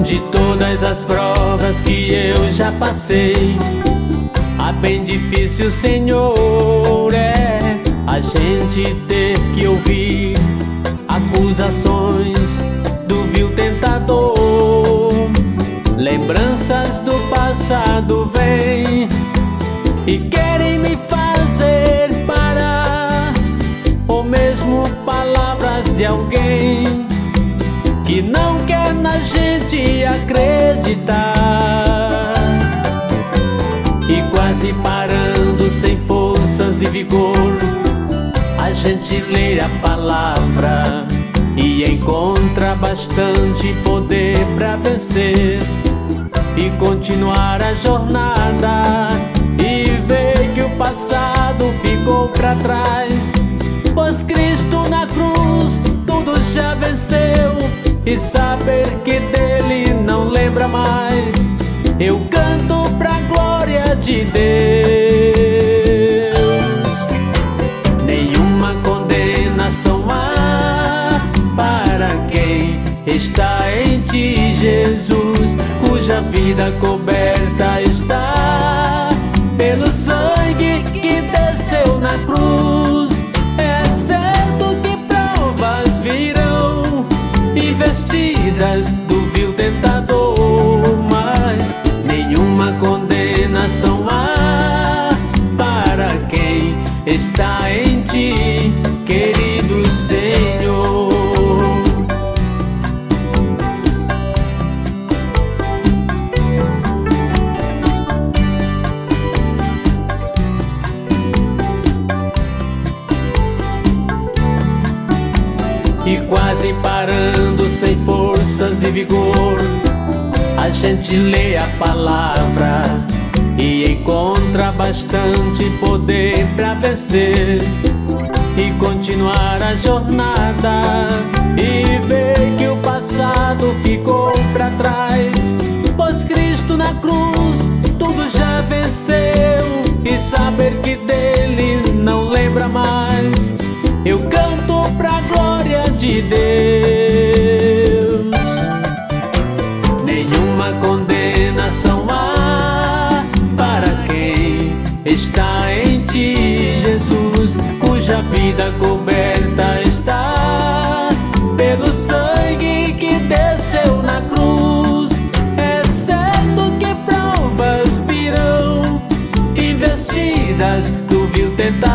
De todas as provas que eu já passei, a bem difícil, Senhor, é a gente ter que ouvir acusações do vil tentador. Lembranças do passado vêm e querem me fazer parar, ou mesmo palavras de alguém que não quer na gente acreditar. E quase parando, sem forças e vigor, a gente lê a palavra e encontra bastante poder pra vencer e continuar a jornada, e ver que o passado ficou pra trás, pois Cristo na cruz tudo já venceu, e saber que dele não lembra mais, eu canto pra glória de Deus. Nenhuma condenação há para quem está em ti, Jesus, cuja vida coberta está pelo sangue que desceu na cruz. É certo que provas virão, investidas do vil tentador, mas nenhuma condenação há para quem está em ti, querido Senhor. E quase parando, sem forças e vigor, a gente lê a palavra e encontra bastante poder pra vencer e continuar a jornada, e ver que o passado ficou pra trás, pois Cristo na cruz tudo já venceu, e saber que dele não lembra mais, eu canto pra glória de Deus. Nenhuma condenação há para quem está em ti, Jesus, cuja vida coberta está pelo sangue que desceu na cruz. É certo que provas virão, investidas do vil tentador,